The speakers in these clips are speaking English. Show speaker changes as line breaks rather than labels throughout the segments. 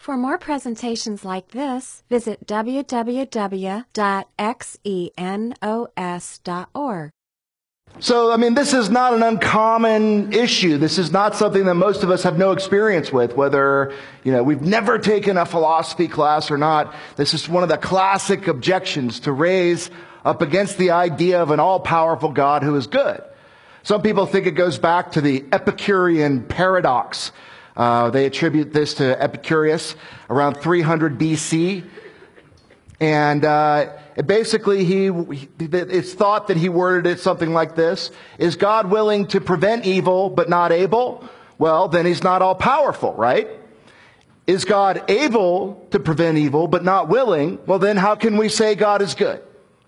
For more presentations like this, visit www.xenos.org.
So, this is not an uncommon issue. This is not something that most of us have no experience with, whether, we've never taken a philosophy class or not. This is one of the classic objections to raise up against the idea of an all-powerful God who is good. Some people think it goes back to the Epicurean paradox. They attribute this to Epicurus around 300 BC. And basically, it's thought that he worded it something like this. Is God willing to prevent evil but not able? Well, then he's not all-powerful, right? Is God able to prevent evil but not willing? Well, then how can we say God is good?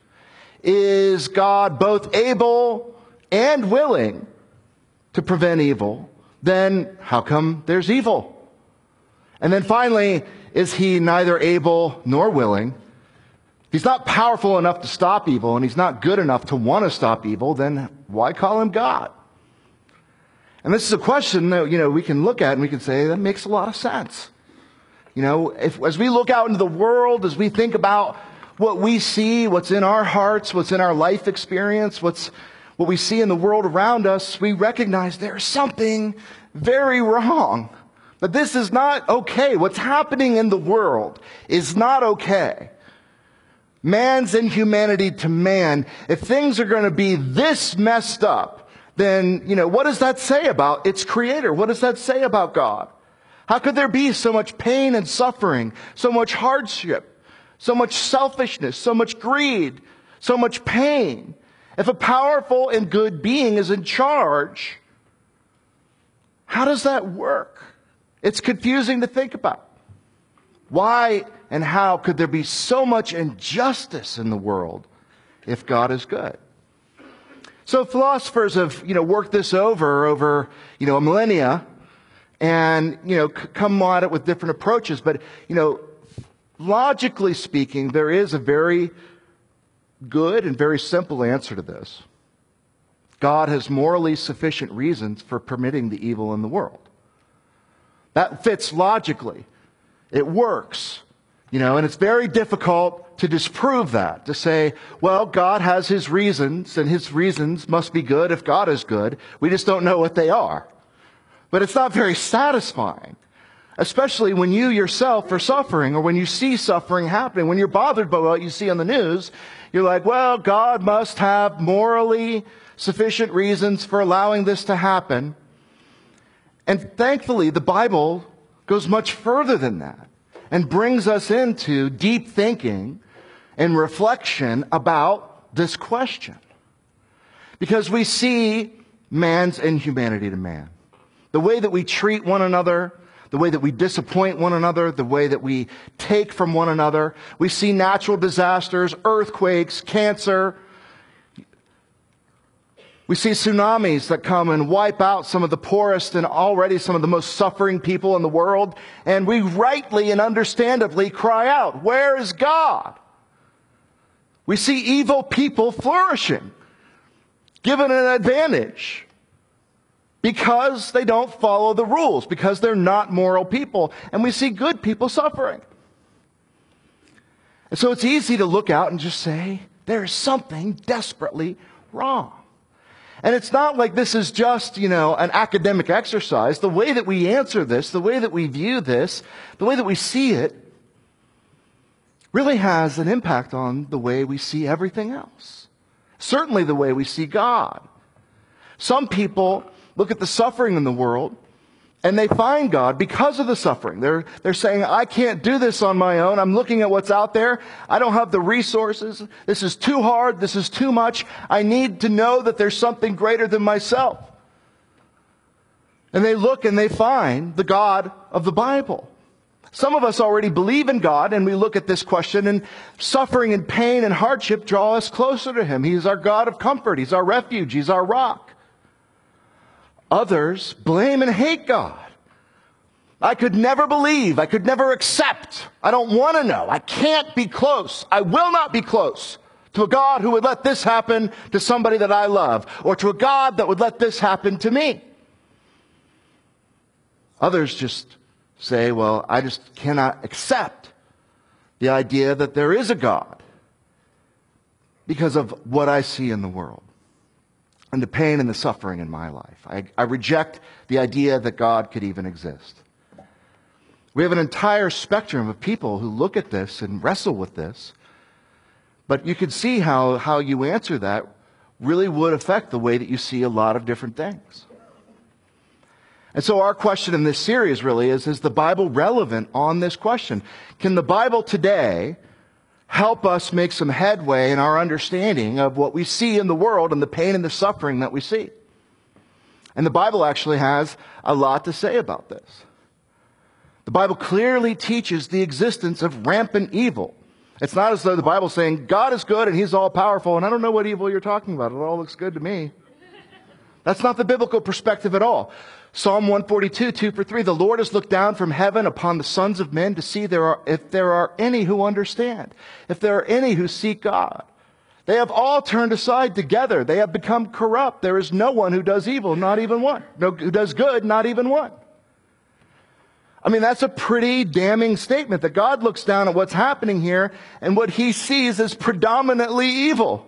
Is God both able and willing to prevent evil? Then how come there's evil? And then finally, is he neither able nor willing? He's not powerful enough to stop evil, and he's not good enough to want to stop evil, then why call him God? And this is a question that, we can look at and we can say, that makes a lot of sense. As we look out into the world, as we think about what we see, what's in our hearts, what's in our life experience, what we see in the world around us, we recognize there's something very wrong. But this is not okay. What's happening in the world is not okay. Man's inhumanity to man, if things are going to be this messed up, then, what does that say about its creator? What does that say about God? How could there be so much pain and suffering, so much hardship, so much selfishness, so much greed, so much pain? If a powerful and good being is in charge, how does that work? It's confusing to think about. Why and how could there be so much injustice in the world if God is good? So philosophers have, worked this over a millennia and, come at it with different approaches. But, logically speaking, there is a very good and very simple answer to this. God has morally sufficient reasons for permitting the evil in the world. That fits logically. It works. And it's very difficult to disprove that, to say, well, God has his reasons, and his reasons must be good if God is good. We just don't know what they are. But it's not very satisfying, especially when you yourself are suffering, or when you see suffering happening, when you're bothered by what you see on the news. You're like, well, God must have morally sufficient reasons for allowing this to happen. And thankfully, the Bible goes much further than that and brings us into deep thinking and reflection about this question. Because we see man's inhumanity to man. The way that we treat one another, the way that we disappoint one another, the way that we take from one another. We see natural disasters, earthquakes, cancer. We see tsunamis that come and wipe out some of the poorest and already some of the most suffering people in the world. And we rightly and understandably cry out, where is God? We see evil people flourishing, given an advantage, because they don't follow the rules, because they're not moral people. And we see good people suffering. And so it's easy to look out and just say, there is something desperately wrong. And it's not like this is just, an academic exercise. The way that we answer this, the way that we view this, the way that we see it, really has an impact on the way we see everything else. Certainly the way we see God. Some people look at the suffering in the world and they find God because of the suffering. They're saying, I can't do this on my own. I'm looking at what's out there. I don't have the resources. This is too hard. This is too much. I need to know that there's something greater than myself. And they look and they find the God of the Bible. Some of us already believe in God, and we look at this question, and suffering and pain and hardship draw us closer to Him. He's our God of comfort. He's our refuge. He's our rock. Others blame and hate God. I could never believe. I could never accept. I don't want to know. I can't be close. I will not be close to a God who would let this happen to somebody that I love, or to a God that would let this happen to me. Others just say, well, I just cannot accept the idea that there is a God because of what I see in the world and the pain and the suffering in my life. I reject the idea that God could even exist. We have an entire spectrum of people who look at this and wrestle with this, but you can see how you answer that really would affect the way that you see a lot of different things. And so our question in this series really is the Bible relevant on this question? Can the Bible today help us make some headway in our understanding of what we see in the world and the pain and the suffering that we see? And the Bible actually has a lot to say about this. The Bible clearly teaches the existence of rampant evil. It's not as though the Bible's saying, God is good and He's all powerful, and I don't know what evil you're talking about. It all looks good to me. That's not the biblical perspective at all. Psalm 142, 2-3, the Lord has looked down from heaven upon the sons of men to see if there are any who understand, if there are any who seek God. They have all turned aside together. They have become corrupt. There is no one who does evil, not even one. No, who does good, not even one. I mean, that's a pretty damning statement that God looks down at what's happening here and what He sees is predominantly evil.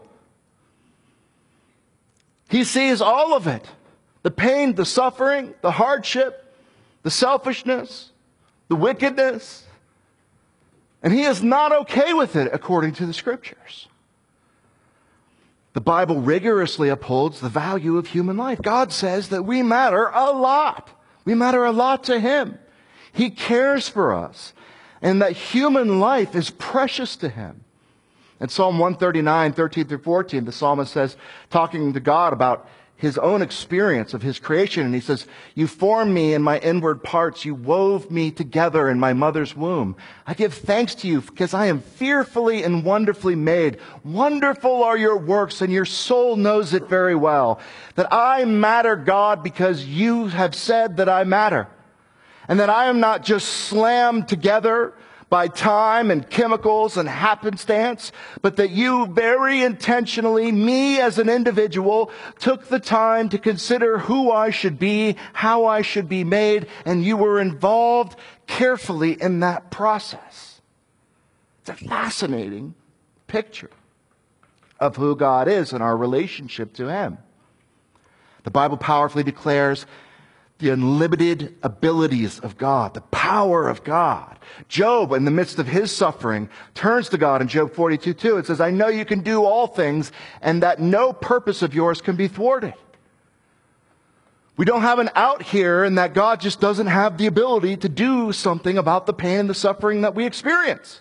He sees all of it. The pain, the suffering, the hardship, the selfishness, the wickedness. And He is not okay with it according to the Scriptures. The Bible rigorously upholds the value of human life. God says that we matter a lot. We matter a lot to Him. He cares for us. And that human life is precious to Him. In Psalm 139, 13-14, the psalmist says, talking to God about His own experience of His creation, and he says, you formed me in my inward parts. You wove me together in my mother's womb. I give thanks to You because I am fearfully and wonderfully made. Wonderful are Your works, and your soul knows it very well. That I matter, God, because You have said that I matter. And that I am not just slammed together by time and chemicals and happenstance, but that You very intentionally, me as an individual, took the time to consider who I should be, how I should be made, and You were involved carefully in that process. It's a fascinating picture of who God is and our relationship to Him. The Bible powerfully declares the unlimited abilities of God, the power of God. Job, in the midst of his suffering, turns to God in Job 42:2. It says, I know You can do all things and that no purpose of Yours can be thwarted. We don't have an out here in that God just doesn't have the ability to do something about the pain and the suffering that we experience.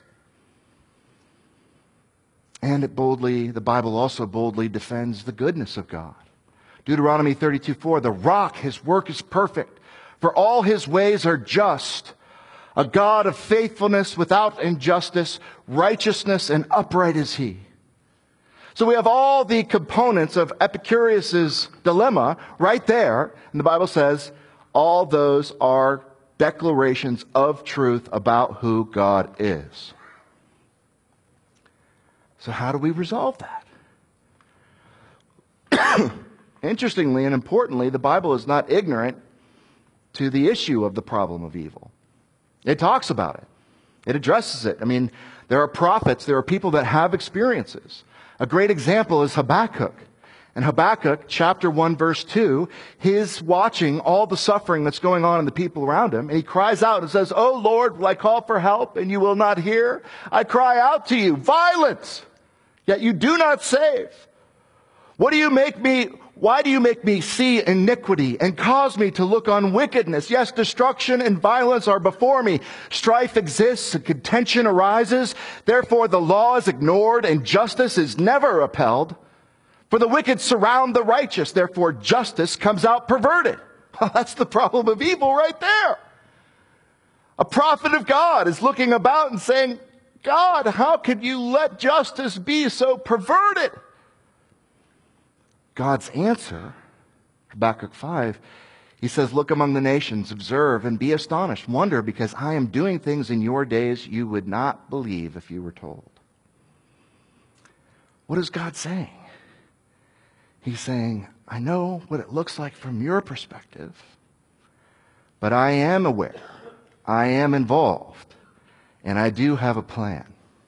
And the Bible also boldly defends the goodness of God. Deuteronomy 32:4, the rock, His work is perfect, for all His ways are just. A God of faithfulness without injustice, righteousness and upright is He. So we have all the components of Epicurus's dilemma right there. And the Bible says all those are declarations of truth about who God is. So how do we resolve that? Interestingly and importantly, the Bible is not ignorant to the issue of the problem of evil. It talks about it. It addresses it. I mean, there are prophets, there are people that have experiences. A great example is Habakkuk. In Habakkuk chapter 1 verse 2, he's watching all the suffering that's going on in the people around him, and he cries out and says, "Oh Lord, will I call for help and You will not hear? I cry out to You, violence, yet You do not save. Why do you make me see iniquity and cause me to look on wickedness? Yes, destruction and violence are before me. Strife exists and contention arises. Therefore the law is ignored and justice is never upheld. For the wicked surround the righteous. Therefore justice comes out perverted." That's the problem of evil right there. A prophet of God is looking about and saying, God, how could You let justice be so perverted? God's answer, Habakkuk 5, he says, look among the nations, observe and be astonished. Wonder, because I am doing things in your days you would not believe if you were told. What is God saying? He's saying, I know what it looks like from your perspective, but I am aware I am involved, and I do have a plan.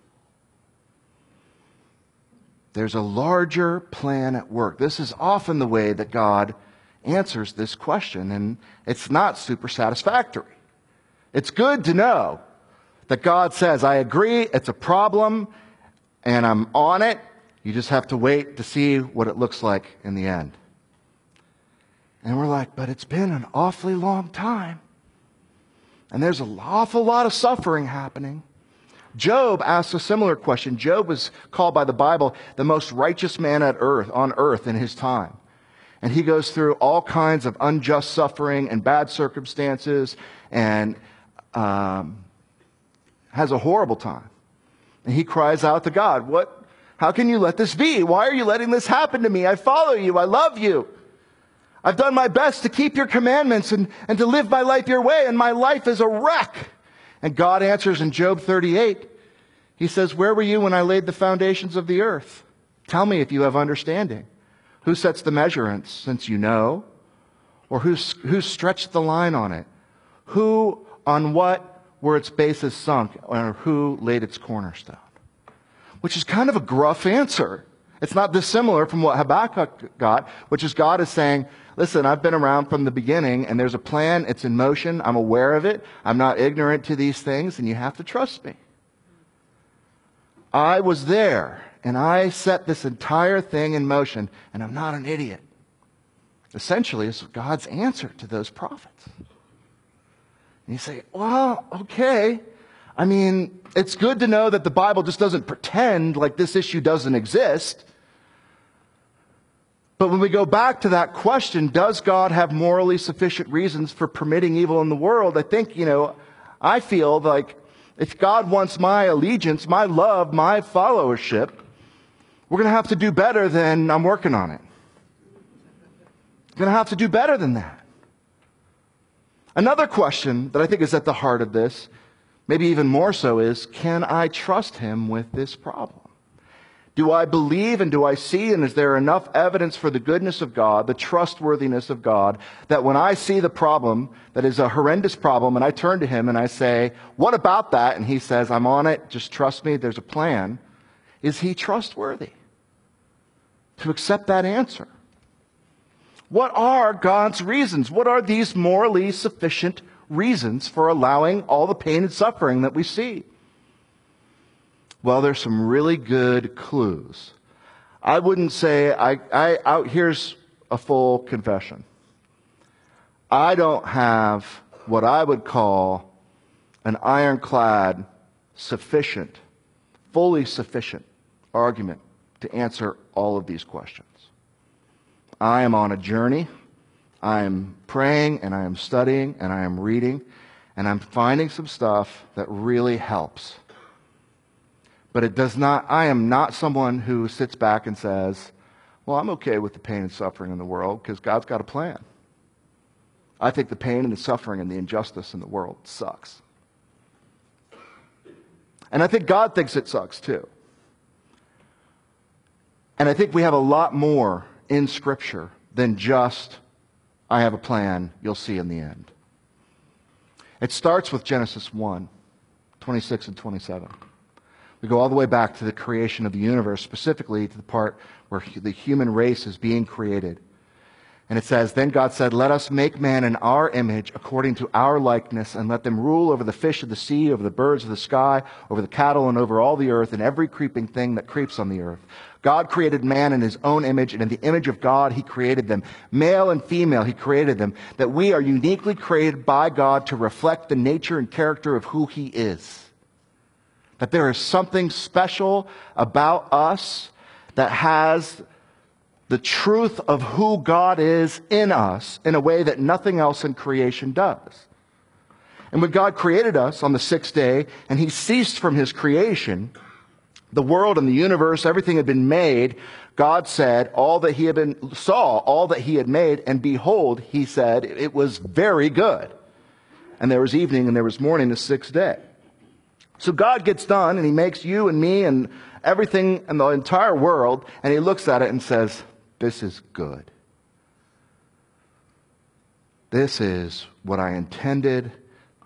There's a larger plan at work. This is often the way that God answers this question, and it's not super satisfactory. It's good to know that God says, I agree, it's a problem, and I'm on it. You just have to wait to see what it looks like in the end. And we're like, but it's been an awfully long time. And there's an awful lot of suffering happening. Job asked a similar question. Job was called by the Bible the most righteous man on earth in his time. And he goes through all kinds of unjust suffering and bad circumstances and has a horrible time. And he cries out to God, how can you let this be? Why are you letting this happen to me? I follow you. I love you. I've done my best to keep your commandments and to live my life your way, and my life is a wreck. And God answers in Job 38. He says, where were you when I laid the foundations of the earth? Tell me if you have understanding. Who sets the measurements, since you know? Or who stretched the line on it? Who, on what were its bases sunk? Or who laid its cornerstone? Which is kind of a gruff answer. It's not dissimilar from what Habakkuk got, which is God is saying, listen, I've been around from the beginning, and there's a plan, it's in motion, I'm aware of it, I'm not ignorant to these things, and you have to trust me. I was there, and I set this entire thing in motion, and I'm not an idiot. Essentially, it's God's answer to those prophets. And you say, well, okay. I mean, it's good to know that the Bible just doesn't pretend like this issue doesn't exist. But when we go back to that question, does God have morally sufficient reasons for permitting evil in the world? I think, I feel like if God wants my allegiance, my love, my followership, we're going to have to do better than I'm working on it. We're going to have to do better than that. Another question that I think is at the heart of this, maybe even more so, is can I trust him with this problem? Do I believe and do I see, and is there enough evidence for the goodness of God, the trustworthiness of God, that when I see the problem that is a horrendous problem and I turn to him and I say, what about that? And he says, I'm on it, just trust me, there's a plan. Is he trustworthy to accept that answer? What are God's reasons? What are these morally sufficient reasons for allowing all the pain and suffering that we see? Well, there's some really good clues. I wouldn't say, here's a full confession. I don't have what I would call an ironclad, sufficient, fully sufficient argument to answer all of these questions. I am on a journey. I am praying and I am studying and I am reading and I'm finding some stuff that really helps. But it does not, I am not someone who sits back and says, well, I'm okay with the pain and suffering in the world because God's got a plan. I think the pain and the suffering and the injustice in the world sucks. And I think God thinks it sucks too. And I think we have a lot more in Scripture than just, I have a plan, you'll see in the end. It starts with Genesis 1, 26 and 27. We go all the way back to the creation of the universe, specifically to the part where the human race is being created. And it says, then God said, let us make man in our image according to our likeness, and let them rule over the fish of the sea, over the birds of the sky, over the cattle, and over all the earth, and every creeping thing that creeps on the earth. God created man in his own image, and in the image of God he created them. Male and female he created them, that we are uniquely created by God to reflect the nature and character of who he is. That there is something special about us that has the truth of who God is in us in a way that nothing else in creation does. And when God created us on the sixth day and he ceased from his creation, the world and the universe, everything had been made, God said all that he had made, and behold, he said, it was very good. And there was evening and there was morning the sixth day. So God gets done and he makes you and me and everything in the entire world, and he looks at it and says, this is good. This is what I intended.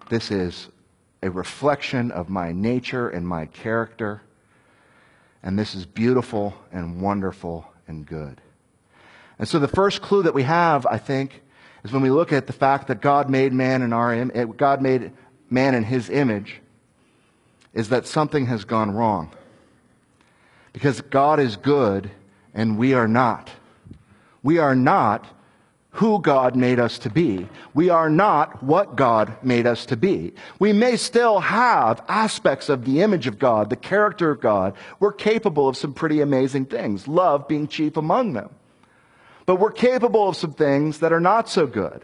This is a reflection of my nature and my character. And this is beautiful and wonderful and good. And so the first clue that we have, I think, is when we look at the fact that God made man in God made man in his image, is that something has gone wrong. Because God is good and we are not. We are not who God made us to be. We are not what God made us to be. We may still have aspects of the image of God, the character of God. We're capable of some pretty amazing things, love being chief among them. But we're capable of some things that are not so good.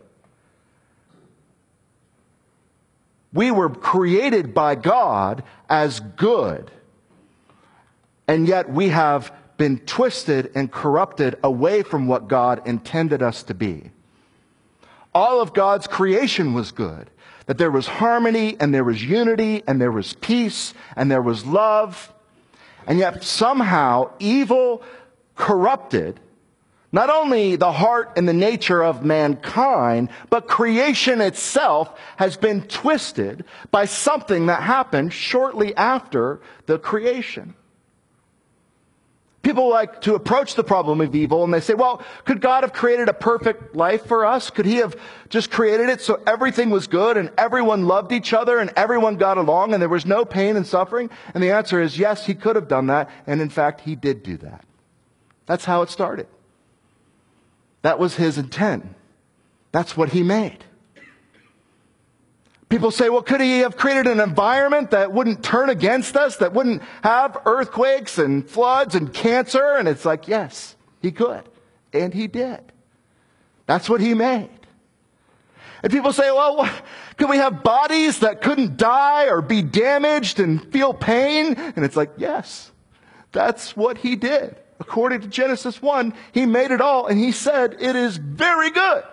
We were created by God as good, and yet we have been twisted and corrupted away from what God intended us to be. All of God's creation was good. That there was harmony, and there was unity, and there was peace, and there was love. And yet somehow evil corrupted not only the heart and the nature of mankind, but creation itself has been twisted by something that happened shortly after the creation. People like to approach the problem of evil and they say, well, could God have created a perfect life for us? Could he have just created it so everything was good and everyone loved each other and everyone got along and there was no pain and suffering? And the answer is yes, he could have done that. And in fact, he did do that. That's how it started. That was his intent. That's what he made. People say, well, could he have created an environment that wouldn't turn against us, that wouldn't have earthquakes and floods and cancer? And it's like, yes, he could. And he did. That's what he made. And people say, well, could we have bodies that couldn't die or be damaged and feel pain? And it's like, yes, that's what he did. According to Genesis 1, he made it all, and he said, it is very good.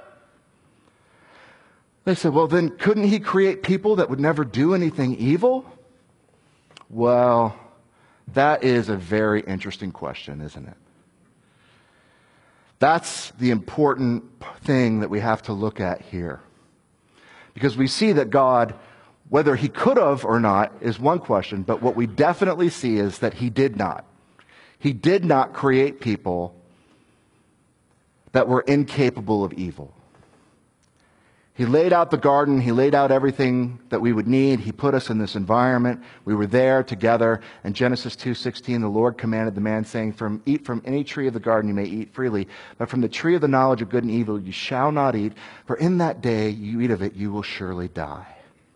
They said, well, then couldn't he create people that would never do anything evil? Well, that is a very interesting question, isn't it? That's the important thing that we have to look at here. Because we see that God, whether he could have or not, is one question, but what we definitely see is that he did not. He did not create people that were incapable of evil. He laid out the garden. He laid out everything that we would need. He put us in this environment. We were there together. In Genesis 2:16, the Lord commanded the man, saying, eat from any tree of the garden you may eat freely, but from the tree of the knowledge of good and evil you shall not eat, for in that day you eat of it, you will surely die.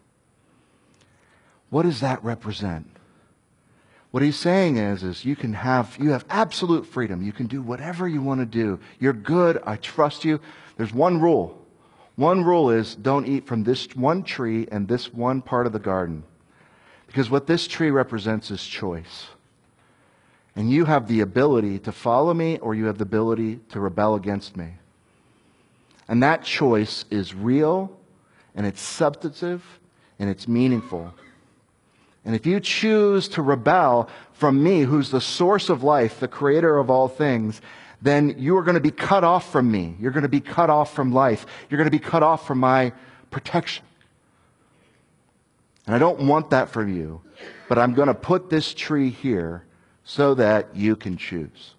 What does that represent? What he's saying is you have absolute freedom. You can do whatever you want to do. You're good. I trust you. There's one rule. One rule is don't eat from this one tree and this one part of the garden. Because what this tree represents is choice. And you have the ability to follow me or you have the ability to rebel against me. And that choice is real and it's substantive and it's meaningful. And if you choose to rebel from me, who's the source of life, the creator of all things, then you are going to be cut off from me. You're going to be cut off from life. You're going to be cut off from my protection. And I don't want that for you, but I'm going to put this tree here so that you can choose.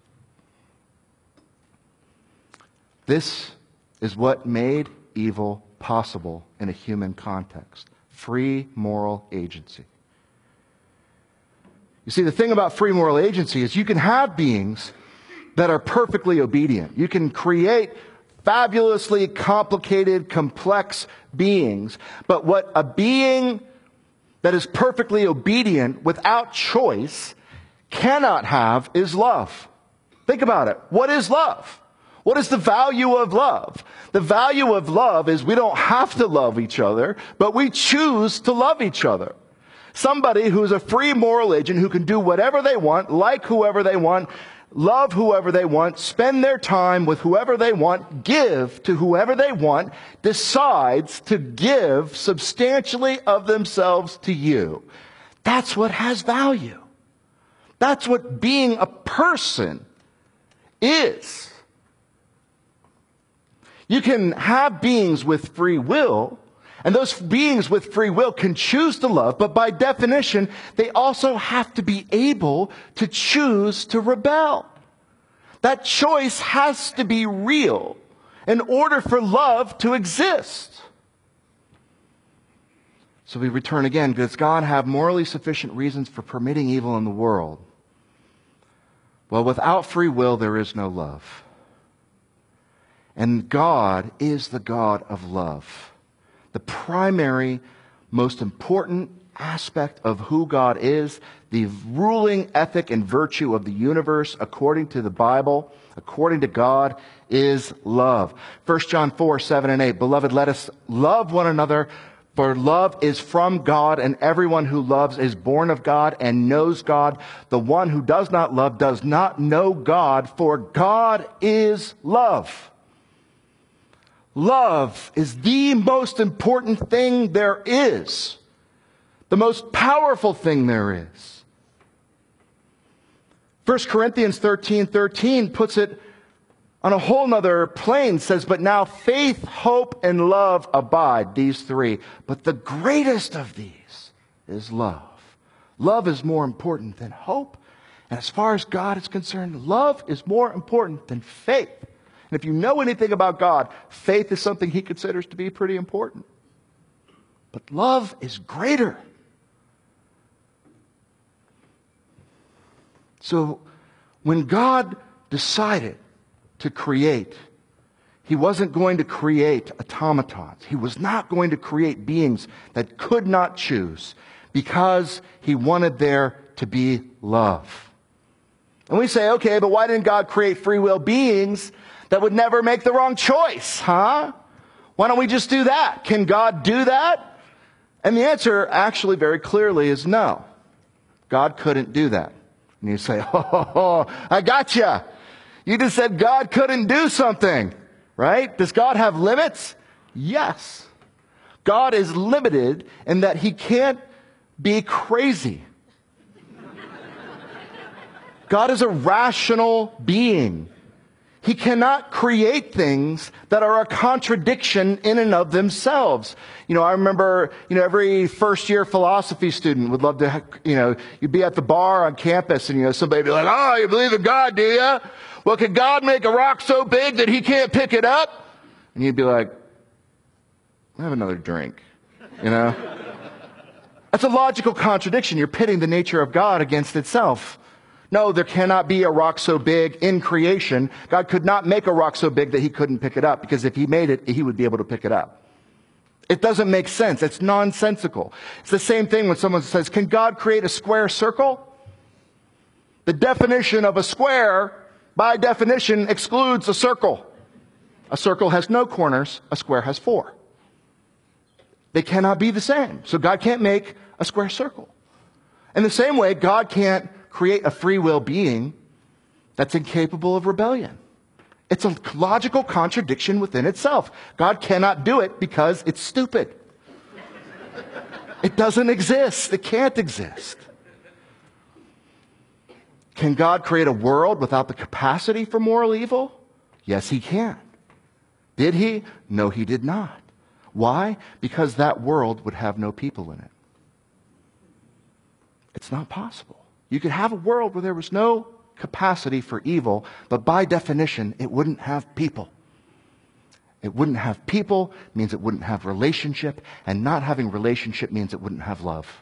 This is what made evil possible in a human context. Free moral agency. You see, the thing about free moral agency is you can have beings that are perfectly obedient. You can create fabulously complicated, complex beings. But what a being that is perfectly obedient without choice cannot have is love. Think about it. What is love? What is the value of love? The value of love is we don't have to love each other, but we choose to love each other. Somebody who's a free moral agent who can do whatever they want, like whoever they want, love whoever they want, spend their time with whoever they want, give to whoever they want, decides to give substantially of themselves to you. That's what has value. That's what being a person is. You can have beings with free will, And those beings with free will can choose to love, but by definition, they also have to be able to choose to rebel. That choice has to be real in order for love to exist. So we return again. Does God have morally sufficient reasons for permitting evil in the world? Well, without free will, there is no love. And God is the God of love. The primary, most important aspect of who God is, the ruling ethic and virtue of the universe, according to the Bible, according to God, is love. 1 John 4, 7 and 8. Beloved, let us love one another, for love is from God, and everyone who loves is born of God and knows God. The one who does not love does not know God, for God is love. Love is the most important thing there is. The most powerful thing there is. 1 Corinthians 13:13 puts it on a whole nother plane, says, but now faith, hope, and love abide, these three. But the greatest of these is love. Love is more important than hope. And as far as God is concerned, love is more important than faith. And if you know anything about God, faith is something he considers to be pretty important. But love is greater. So when God decided to create, he wasn't going to create automatons. He was not going to create beings that could not choose, because he wanted there to be love. And we say, okay, but why didn't God create free will beings that would never make the wrong choice, huh? Why don't we just do that? Can God do that? And the answer actually very clearly is no. God couldn't do that. And you say, oh, I gotcha. You just said God couldn't do something, right? Does God have limits? Yes. God is limited in that he can't be crazy. God is a rational being. He cannot create things that are a contradiction in and of themselves. I remember, every first year philosophy student would love to, you'd be at the bar on campus and, somebody would be like, oh, you believe in God, do you? Well, can God make a rock so big that he can't pick it up? And you'd be like, have another drink, That's a logical contradiction. You're pitting the nature of God against itself. No, there cannot be a rock so big in creation. God could not make a rock so big that he couldn't pick it up, because if he made it, he would be able to pick it up. It doesn't make sense. It's nonsensical. It's the same thing when someone says, can God create a square circle? The definition of a square, by definition, excludes a circle. A circle has no corners. A square has 4. They cannot be the same. So God can't make a square circle. In the same way, God can't create a free will being that's incapable of rebellion. It's a logical contradiction within itself. God cannot do it because it's stupid. It doesn't exist. It can't exist. Can God create a world without the capacity for moral evil? Yes, he can. Did he? No, he did not. Why? Because that world would have no people in it. It's not possible. You could have a world where there was no capacity for evil, but by definition, it wouldn't have people. It wouldn't have people means it wouldn't have relationship, and not having relationship means it wouldn't have love.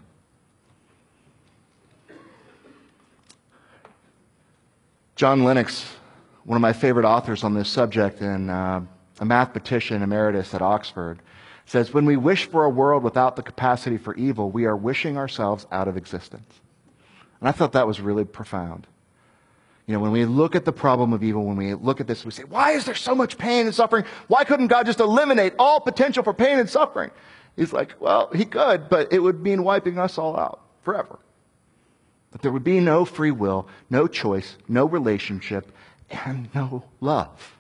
John Lennox, one of my favorite authors on this subject, and a mathematician emeritus at Oxford, says, when we wish for a world without the capacity for evil, we are wishing ourselves out of existence. And I thought that was really profound. When we look at the problem of evil, when we look at this, we say, why is there so much pain and suffering? Why couldn't God just eliminate all potential for pain and suffering? He's like, well, he could, but it would mean wiping us all out forever. But there would be no free will, no choice, no relationship, and no love.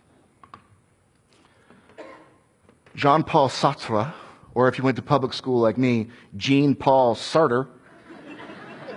Jean-Paul Sartre, or if you went to public school like me, Jean-Paul Sartre,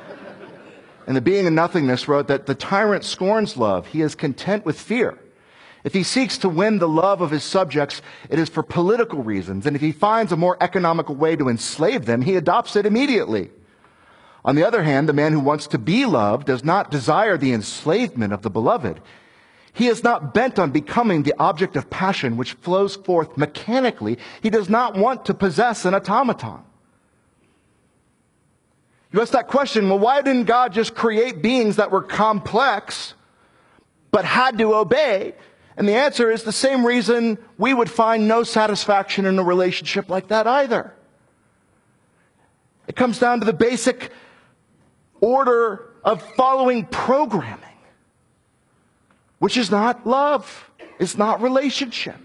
in The Being of Nothingness wrote that the tyrant scorns love. He is content with fear. If he seeks to win the love of his subjects, it is for political reasons. And if he finds a more economical way to enslave them, he adopts it immediately. On the other hand, the man who wants to be loved does not desire the enslavement of the beloved. He is not bent on becoming the object of passion which flows forth mechanically. He does not want to possess an automaton. You ask that question, well, why didn't God just create beings that were complex but had to obey? And the answer is the same reason we would find no satisfaction in a relationship like that either. It comes down to the basic order of following programming, which is not love. It's not relationship.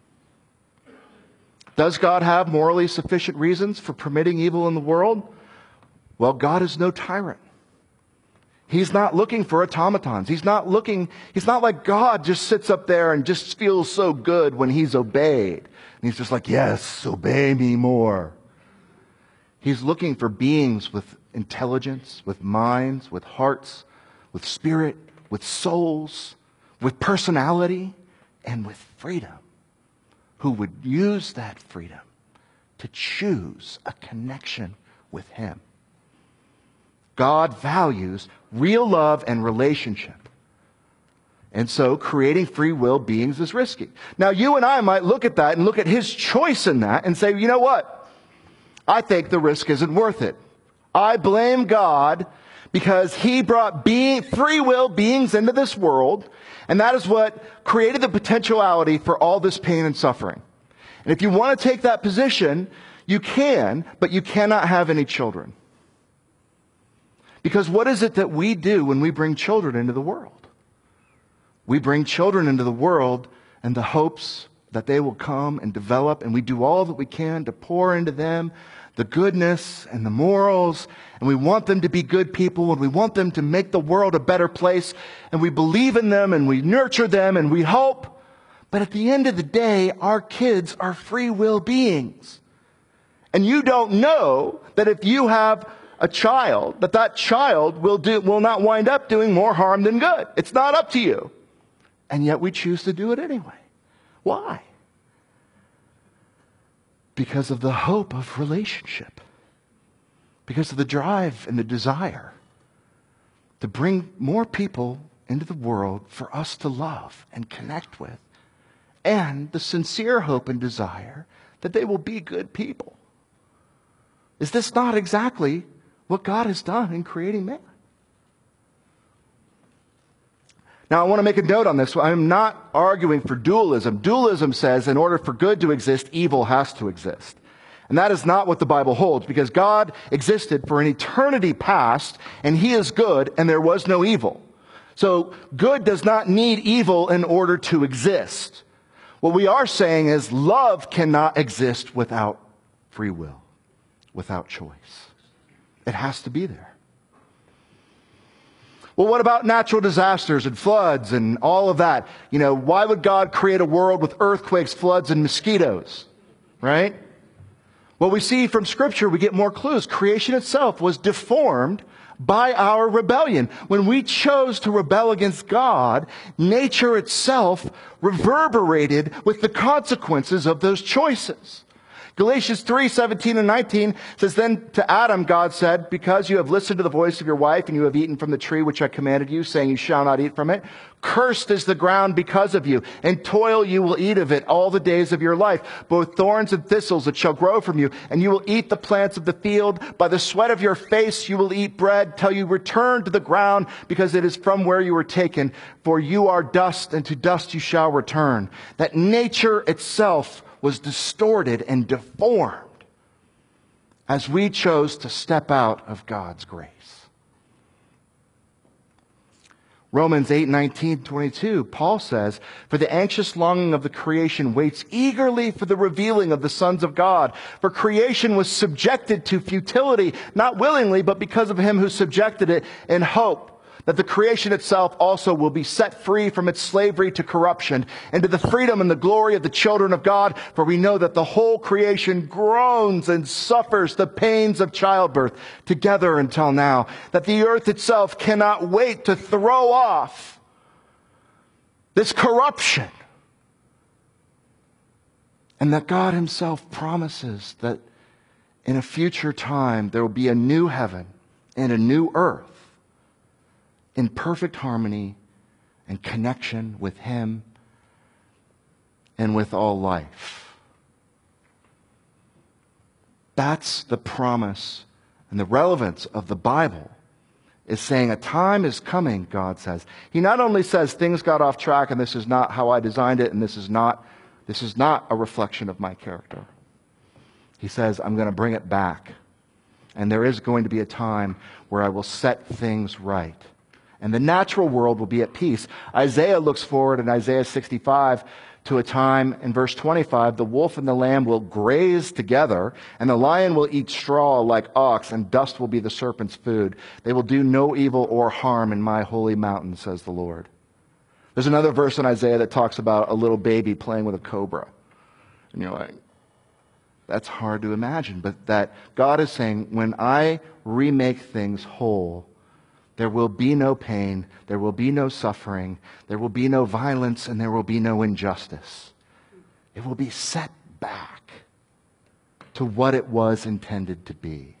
Does God have morally sufficient reasons for permitting evil in the world? Well, God is no tyrant. He's not looking for automatons. He's not like God just sits up there and just feels so good when he's obeyed. And he's just like, yes, obey me more. He's looking for beings with intelligence, with minds, with hearts, with spirit, with souls, with personality, and with freedom, who would use that freedom to choose a connection with him. God values real love and relationship. And so creating free will beings is risky. Now, you and I might look at that and look at his choice in that and say, you know what? I think the risk isn't worth it. I blame God because he brought free will beings into this world, and that is what created the potentiality for all this pain and suffering. And if you want to take that position, you can, but you cannot have any children. Because what is it that we do when we bring children into the world? We bring children into the world in the hopes that they will come and develop, and we do all that we can to pour into them the goodness and the morals, and we want them to be good people, and we want them to make the world a better place, and we believe in them, and we nurture them, and we hope. But at the end of the day, our kids are free will beings. And you don't know that if you have a child, that child will not wind up doing more harm than good. It's not up to you. And yet we choose to do it anyway. Why? Because of the hope of relationship. Because of the drive and the desire to bring more people into the world for us to love and connect with. And the sincere hope and desire that they will be good people. Is this not exactly what God has done in creating man? Now, I want to make a note on this. I'm not arguing for dualism. Dualism says in order for good to exist, evil has to exist. And that is not what the Bible holds, because God existed for an eternity past, and he is good, and there was no evil. So good does not need evil in order to exist. What we are saying is love cannot exist without free will, without choice. It has to be there. Well, what about natural disasters and floods and all of that? You know, why would God create a world with earthquakes, floods, and mosquitoes? Right? Well, we see from Scripture, we get more clues. Creation itself was deformed by our rebellion. When we chose to rebel against God, nature itself reverberated with the consequences of those choices. Galatians 3:17 and 19 says, then to Adam God said, because you have listened to the voice of your wife and you have eaten from the tree which I commanded you, saying you shall not eat from it, cursed is the ground because of you, and toil you will eat of it all the days of your life. Both thorns and thistles it shall grow from you, and you will eat the plants of the field. By the sweat of your face you will eat bread till you return to the ground, because it is from where you were taken. For you are dust, and to dust you shall return. That nature itself was distorted and deformed as we chose to step out of God's grace. Romans 8:19-22, Paul says, for the anxious longing of the creation waits eagerly for the revealing of the sons of God. For creation was subjected to futility, not willingly, but because of him who subjected it, in hope that the creation itself also will be set free from its slavery to corruption, and to the freedom and the glory of the children of God. For we know that the whole creation groans and suffers the pains of childbirth together until now, that the earth itself cannot wait to throw off this corruption And that God himself promises that in a future time there will be a new heaven and a new earth in perfect harmony and connection with him and with all life. That's the promise and the relevance of the Bible, is saying a time is coming, God says. He not only says things got off track and this is not how I designed it and this is not a reflection of my character. He says, I'm going to bring it back. And there is going to be a time where I will set things right. And the natural world will be at peace. Isaiah looks forward in Isaiah 65 to a time in verse 25, the wolf and the lamb will graze together, and the lion will eat straw like ox, and dust will be the serpent's food. They will do no evil or harm in my holy mountain, says the Lord. There's another verse in Isaiah that talks about a little baby playing with a cobra. And you're like, that's hard to imagine. But that God is saying, when I remake things whole, there will be no pain, there will be no suffering, there will be no violence, and there will be no injustice. It will be set back to what it was intended to be.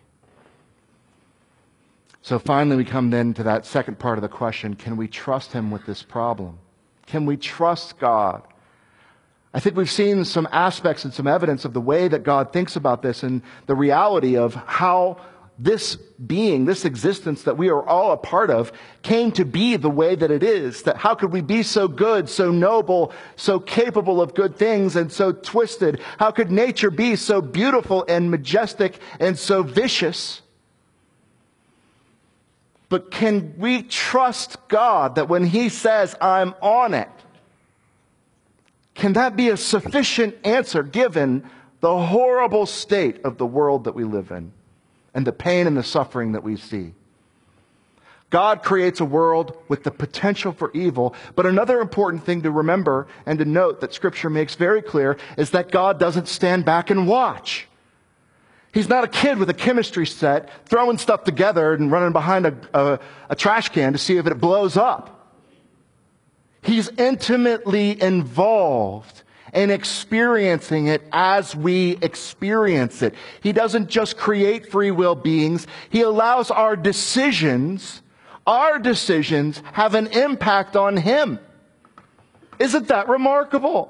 So finally we come then to that second part of the question, can we trust him with this problem? Can we trust God? I think we've seen some aspects and some evidence of the way that God thinks about this and the reality of how this being, this existence that we are all a part of, came to be the way that it is. That how could we be so good, so noble, so capable of good things, and so twisted? How could nature be so beautiful and majestic and so vicious? But can we trust God that when he says, I'm on it, can that be a sufficient answer given the horrible state of the world that we live in and the pain and the suffering that we see? God creates a world with the potential for evil, but another important thing to remember and to note that Scripture makes very clear is that God doesn't stand back and watch. He's not a kid with a chemistry set throwing stuff together and running behind a trash can to see if it blows up. He's intimately involved in experiencing it as we experience it. He doesn't just create free will beings. He allows our decisions have an impact on him. Isn't that remarkable?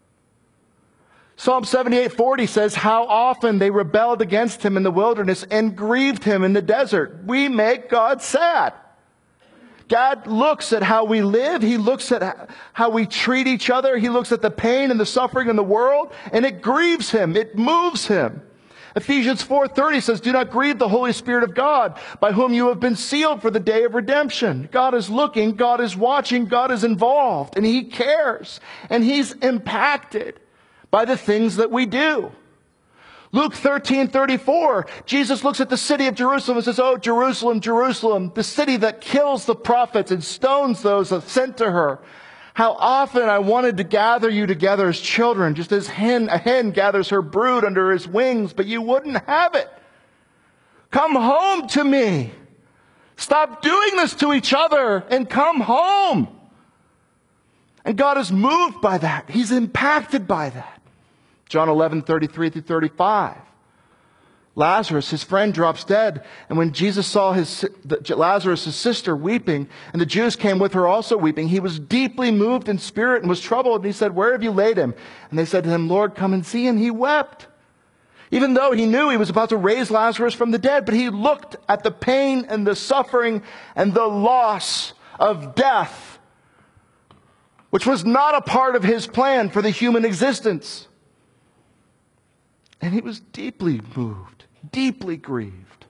Psalm 78:40 says, how often they rebelled against him in the wilderness and grieved him in the desert. We make God sad. God looks at how we live. He looks at how we treat each other. He looks at the pain and the suffering in the world, and it grieves him. It moves him. Ephesians 4:30 says, do not grieve the Holy Spirit of God, by whom you have been sealed for the day of redemption. God is looking, God is watching, God is involved, and he cares, and he's impacted by the things that we do. Luke 13:34, Jesus looks at the city of Jerusalem and says, oh, Jerusalem, Jerusalem, the city that kills the prophets and stones those sent to her. How often I wanted to gather you together as children, just as a hen gathers her brood under his wings, but you wouldn't have it. Come home to me. Stop doing this to each other and come home. And God is moved by that. He's impacted by that. John 11:33-35. Lazarus, his friend, drops dead. And when Jesus saw Lazarus' sister weeping, and the Jews came with her also weeping, he was deeply moved in spirit and was troubled. And he said, where have you laid him? And they said to him, Lord, come and see. And he wept. Even though he knew he was about to raise Lazarus from the dead, but he looked at the pain and the suffering and the loss of death, which was not a part of his plan for the human existence. And he was deeply moved, deeply grieved.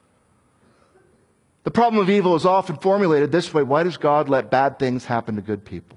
The problem of evil is often formulated this way. Why does God let bad things happen to good people?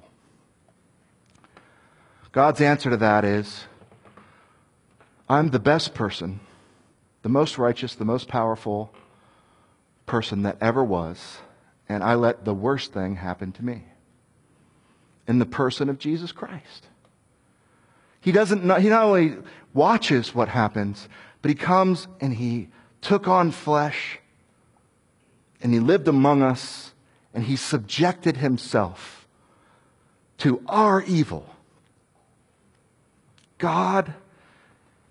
God's answer to that is, I'm the best person, the most righteous, the most powerful person that ever was, and I let the worst thing happen to me in the person of Jesus Christ. He not only watches what happens, but he comes and he took on flesh and he lived among us and he subjected himself to our evil. God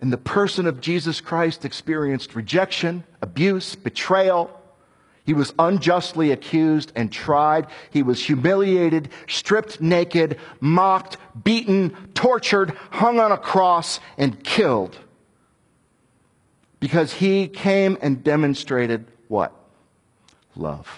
in the person of Jesus Christ, experienced rejection, abuse, betrayal. He was unjustly accused and tried. He was humiliated, stripped naked, mocked, beaten, tortured, hung on a cross, and killed. Because he came and demonstrated what? Love.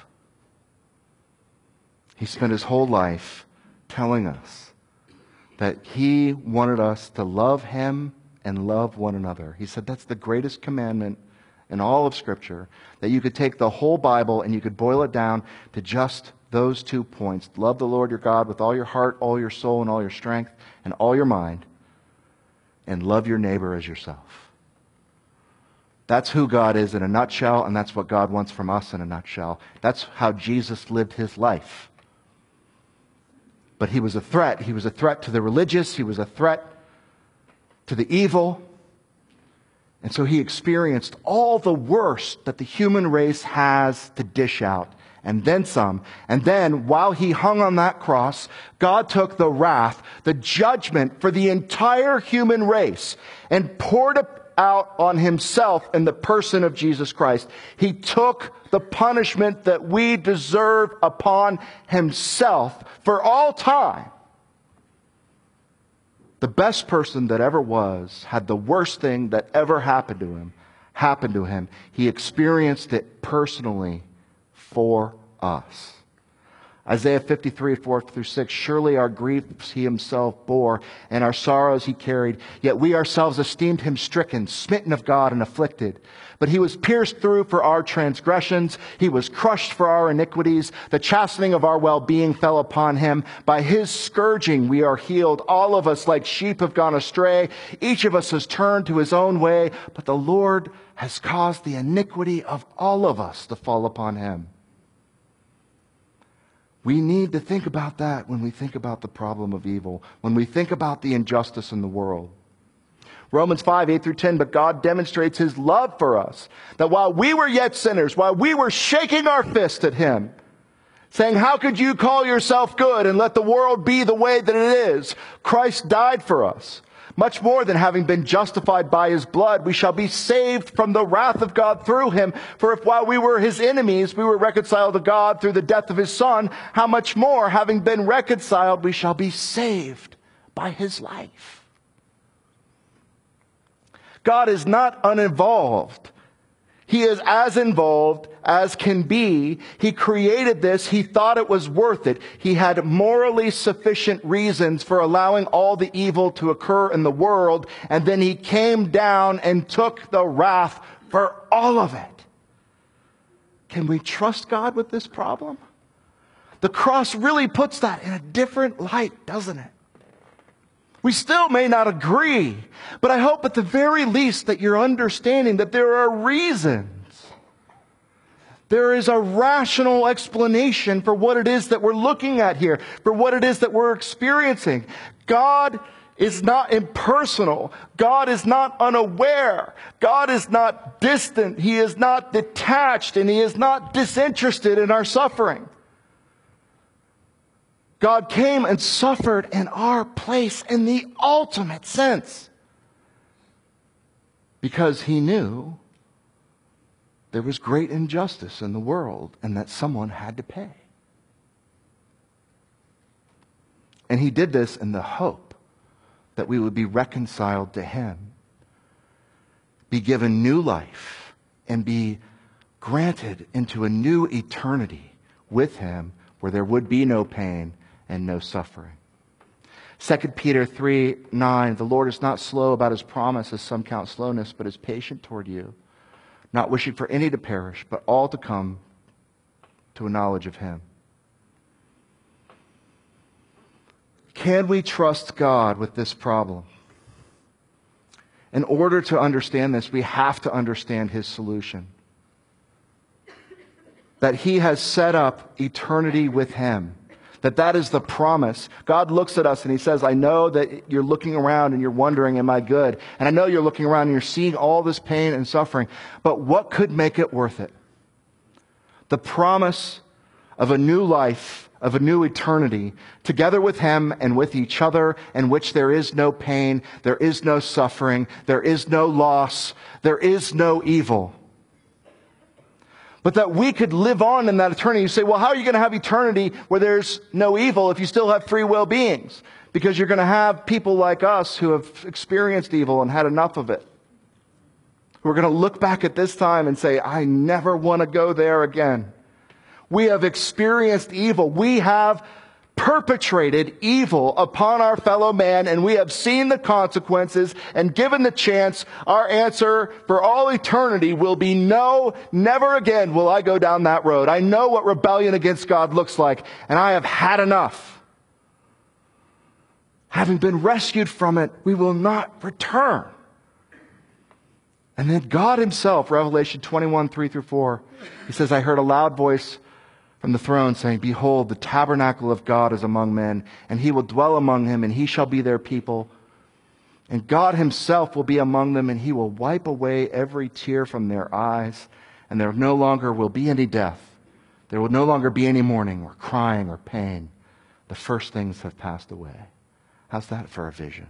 He spent his whole life telling us that he wanted us to love him and love one another. He said that's the greatest commandment in all of Scripture, that you could take the whole Bible and you could boil it down to just those 2 points. Love the Lord your God with all your heart, all your soul, and all your strength, and all your mind, and love your neighbor as yourself. That's who God is in a nutshell, and that's what God wants from us in a nutshell. That's how Jesus lived his life. But he was a threat. He was a threat to the religious. He was a threat to the evil. And so he experienced all the worst that the human race has to dish out, and then some. And then, while he hung on that cross, God took the wrath, the judgment for the entire human race, and poured it out on himself in the person of Jesus Christ. He took the punishment that we deserve upon himself for all time. The best person that ever was had the worst thing that ever happened to him. He experienced it personally for us. Isaiah 53, 4-6, surely our griefs he himself bore, and our sorrows he carried. Yet we ourselves esteemed him stricken, smitten of God, and afflicted. But he was pierced through for our transgressions. He was crushed for our iniquities. The chastening of our well-being fell upon him. By his scourging we are healed. All of us like sheep have gone astray. Each of us has turned to his own way. But the Lord has caused the iniquity of all of us to fall upon him. We need to think about that when we think about the problem of evil, when we think about the injustice in the world. Romans 5, 8-10, but God demonstrates his love for us, that while we were yet sinners, while we were shaking our fist at him, saying, how could you call yourself good and let the world be the way that it is? Christ died for us. Much more than having been justified by his blood, we shall be saved from the wrath of God through him. For if while we were his enemies, we were reconciled to God through the death of his Son, how much more, having been reconciled, we shall be saved by his life. God is not uninvolved. He is as involved as can be. He created this. He thought it was worth it. He had morally sufficient reasons for allowing all the evil to occur in the world. And then he came down and took the wrath for all of it. Can we trust God with this problem? The cross really puts that in a different light, doesn't it? We still may not agree, but I hope at the very least that you're understanding that there are reasons. There is a rational explanation for what it is that we're looking at here, for what it is that we're experiencing. God is not impersonal. God is not unaware. God is not distant. He is not detached, and he is not disinterested in our suffering. God came and suffered in our place in the ultimate sense, because he knew there was great injustice in the world and that someone had to pay. And he did this in the hope that we would be reconciled to him, be given new life, and be granted into a new eternity with him where there would be no pain and no suffering. 2 Peter 3:9, the Lord is not slow about his promise, as some count slowness, but is patient toward you, not wishing for any to perish, but all to come to a knowledge of him. Can we trust God with this problem? In order to understand this, we have to understand his solution. That he has set up eternity with him. That is the promise. God looks at us and he says, I know that you're looking around and you're wondering, am I good? And I know you're looking around and you're seeing all this pain and suffering, but what could make it worth it? The promise of a new life, of a new eternity, together with Him and with each other, in which there is no pain, there is no suffering, there is no loss, there is no evil. But that we could live on in that eternity. You say, well, how are you going to have eternity where there's no evil if you still have free will beings? Because you're going to have people like us who have experienced evil and had enough of it. We're going to look back at this time and say, I never want to go there again. We have experienced evil. We have perpetrated evil upon our fellow man, and we have seen the consequences, and given the chance, our answer for all eternity will be no, never again will I go down that road. I know what rebellion against God looks like, and I have had enough. Having been rescued from it, we will not return. And then God Himself, Revelation 21, 3-4, He says, I heard a loud voice from the throne saying, behold, the tabernacle of God is among men, and He will dwell among them, and He shall be their people. And God Himself will be among them, and He will wipe away every tear from their eyes, and there no longer will be any death. There will no longer be any mourning or crying or pain. The first things have passed away. How's that for a vision?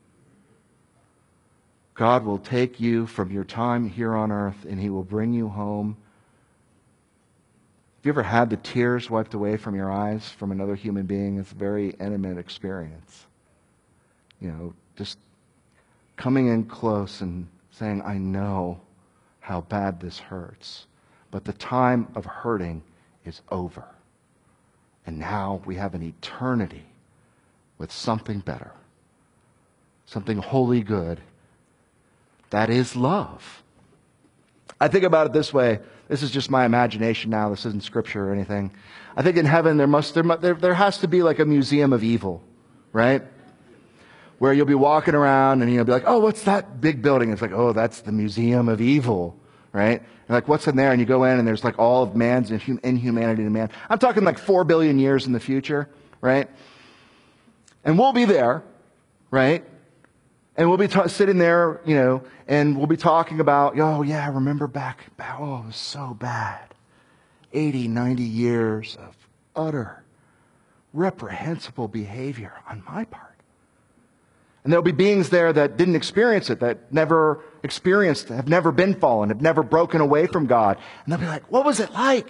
God will take you from your time here on earth, and He will bring you home. Have you ever had the tears wiped away from your eyes from another human being? It's a very intimate experience. You know, just coming in close and saying, I know how bad this hurts, but the time of hurting is over. And now we have an eternity with something better, something wholly good. That is love. I think about it this way. This is just my imagination now. This isn't scripture or anything. I think in heaven there has to be like a museum of evil, right? Where you'll be walking around and you'll be like, oh, what's that big building? It's like, oh, that's the Museum of Evil, right? And like, what's in there? And you go in and there's like all of man's inhumanity to man. I'm talking like 4 billion years in the future, right? And we'll be there, right? And we'll be sitting there, you know, and we'll be talking about, oh, yeah, remember back, oh, it was so bad. 80, 90 years of utter, reprehensible behavior on my part. And there'll be beings there that didn't experience it, that never experienced, have never been fallen, have never broken away from God. And they'll be like, what was it like?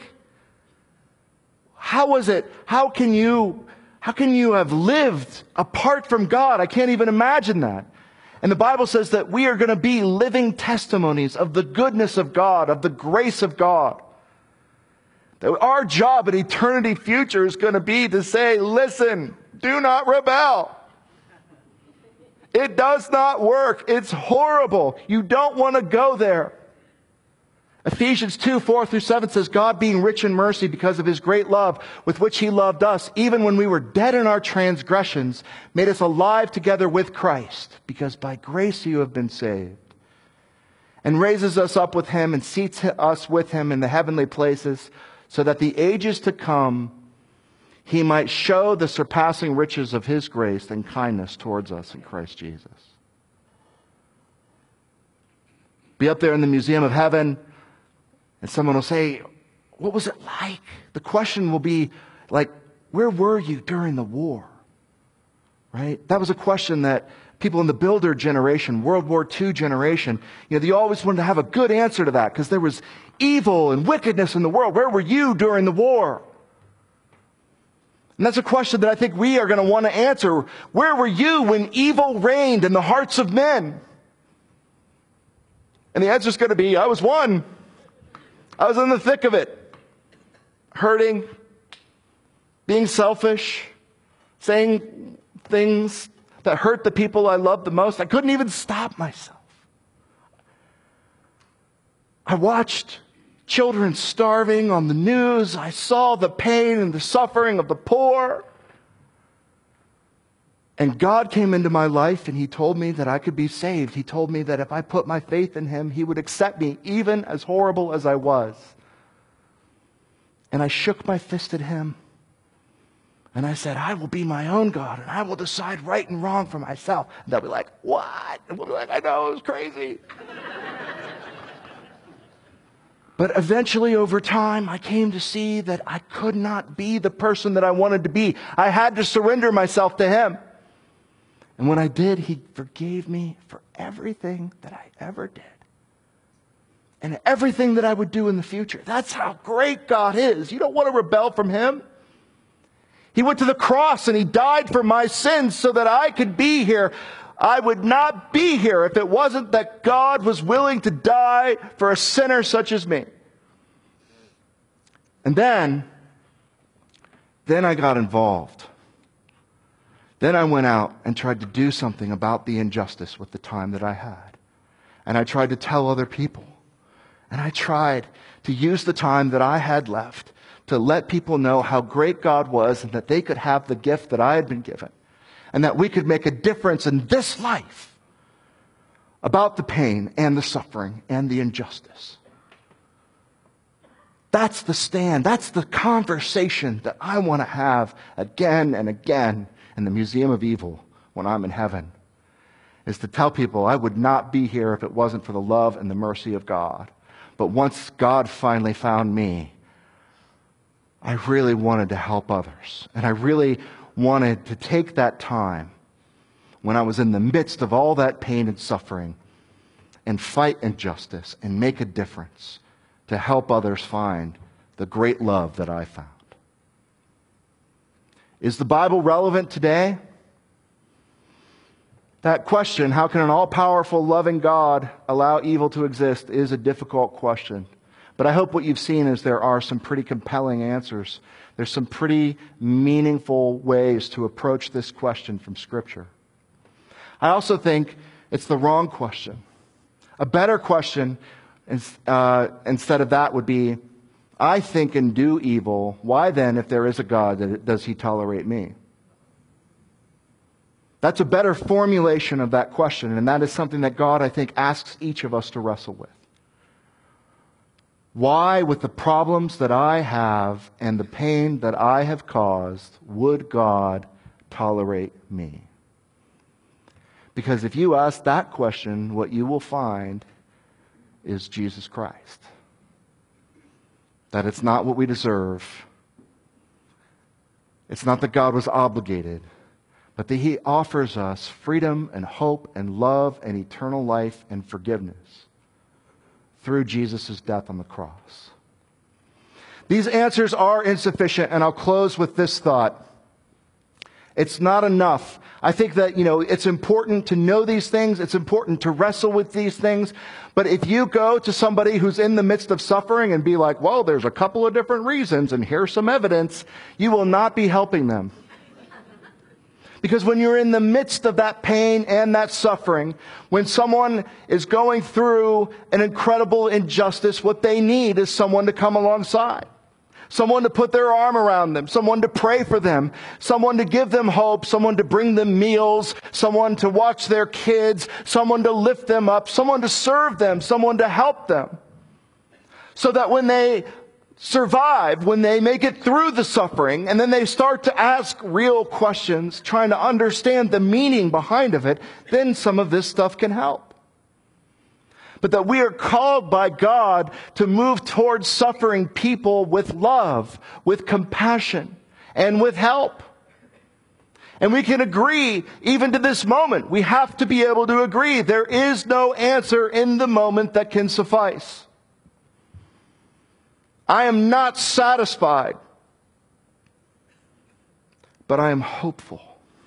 How was it? How can you have lived apart from God? I can't even imagine that. And the Bible says that we are going to be living testimonies of the goodness of God, of the grace of God. That our job in eternity future is going to be to say, listen, do not rebel. It does not work. It's horrible. You don't want to go there. Ephesians 2, 4-7 says, God being rich in mercy because of His great love with which He loved us, even when we were dead in our transgressions, made us alive together with Christ, because by grace you have been saved, and raises us up with Him and seats us with Him in the heavenly places, so that the ages to come He might show the surpassing riches of His grace and kindness towards us in Christ Jesus. Be up there in the museum of heaven, and someone will say, what was it like? The question will be like, where were you during the war? Right? That was a question that people in the Builder generation, World War II generation, they always wanted to have a good answer to that because there was evil and wickedness in the world. Where were you during the war? And that's a question that I think we are going to want to answer. Where were you when evil reigned in the hearts of men? And the answer is going to be, I was one. I was in the thick of it. Hurting, being selfish, saying things that hurt the people I loved the most. I couldn't even stop myself. I watched children starving on the news. I saw the pain and the suffering of the poor. And God came into my life and He told me that I could be saved. He told me that if I put my faith in Him, He would accept me even as horrible as I was. And I shook my fist at Him. And I said, I will be my own God and I will decide right and wrong for myself. And they'll be like, what? And we'll be like, I know, it was crazy. But eventually, over time, I came to see that I could not be the person that I wanted to be. I had to surrender myself to Him. And when I did, He forgave me for everything that I ever did. And everything that I would do in the future. That's how great God is. You don't want to rebel from Him. He went to the cross and He died for my sins so that I could be here. I would not be here if it wasn't that God was willing to die for a sinner such as me. And then I got involved. Then I went out and tried to do something about the injustice with the time that I had. And I tried to tell other people. And I tried to use the time that I had left to let people know how great God was and that they could have the gift that I had been given. And that we could make a difference in this life about the pain and the suffering and the injustice. That's the stand. That's the conversation that I want to have again and again in the Museum of Evil when I'm in heaven. Is to tell people I would not be here if it wasn't for the love and the mercy of God. But once God finally found me, I really wanted to help others. And I really wanted to take that time when I was in the midst of all that pain and suffering and fight injustice and make a difference to help others find the great love that I found. Is the Bible relevant today? That question, how can an all-powerful, loving God allow evil to exist, is a difficult question. But I hope what you've seen is there are some pretty compelling answers. There's some pretty meaningful ways to approach this question from Scripture. I also think it's the wrong question. A better question instead of that would be, I think and do evil. Why then, if there is a God, does He tolerate me? That's a better formulation of that question, and that is something that God, I think, asks each of us to wrestle with. Why, with the problems that I have and the pain that I have caused, would God tolerate me? Because if you ask that question, what you will find is Jesus Christ. That it's not what we deserve. It's not that God was obligated, but that He offers us freedom and hope and love and eternal life and forgiveness through Jesus' death on the cross. These answers are insufficient, and I'll close with this thought. It's not enough. I think that, it's important to know these things. It's important to wrestle with these things. But if you go to somebody who's in the midst of suffering and be like, well, there's a couple of different reasons, and here's some evidence, you will not be helping them. Because when you're in the midst of that pain and that suffering, when someone is going through an incredible injustice, what they need is someone to come alongside. Someone to put their arm around them. Someone to pray for them. Someone to give them hope. Someone to bring them meals. Someone to watch their kids. Someone to lift them up. Someone to serve them. Someone to help them. So that when they survive, when they make it through the suffering, and then they start to ask real questions, trying to understand the meaning behind of it, then some of this stuff can help. But that we are called by God to move towards suffering people with love, with compassion, and with help. And we can agree, even to this moment, we have to be able to agree. There is no answer in the moment that can suffice. I am not satisfied, but I am hopeful.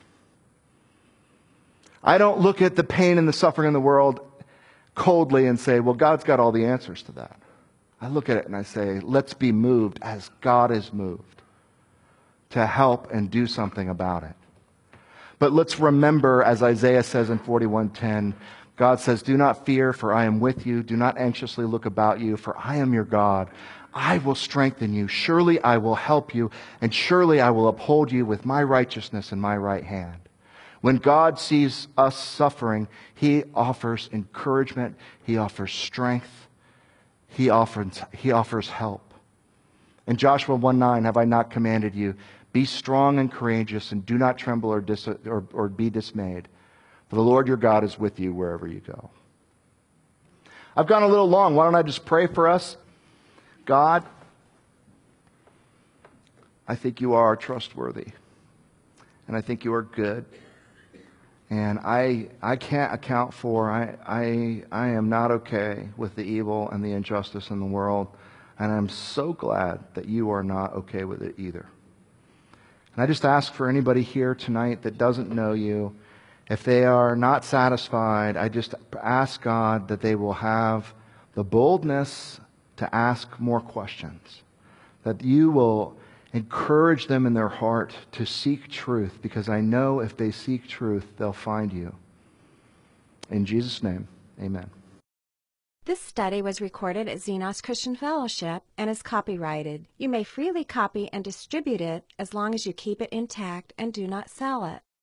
I don't look at the pain and the suffering in the world coldly and say, well, God's got all the answers to that. I look at it and I say, let's be moved as God is moved to help and do something about it. But let's remember, as Isaiah says in 41:10, God says, do not fear, for I am with you. Do not anxiously look about you, for I am your God. I will strengthen you. Surely I will help you, and surely I will uphold you with my righteousness in my right hand. When God sees us suffering, He offers encouragement. He offers strength. He offers help. In Joshua 1:9, have I not commanded you? Be strong and courageous, and do not tremble or be dismayed. For the Lord your God is with you wherever you go. I've gone a little long. Why don't I just pray for us? God, I think you are trustworthy. And I think you are good. And I can't account for, I am not okay with the evil and the injustice in the world. And I'm so glad that you are not okay with it either. And I just ask for anybody here tonight that doesn't know you, if they are not satisfied, I just ask God that they will have the boldness to ask more questions. That you will encourage them in their heart to seek truth, because I know if they seek truth, they'll find you. In Jesus' name, amen.
This study was recorded at Xenos Christian Fellowship and is copyrighted. You may freely copy and distribute it as long as you keep it intact and do not sell it.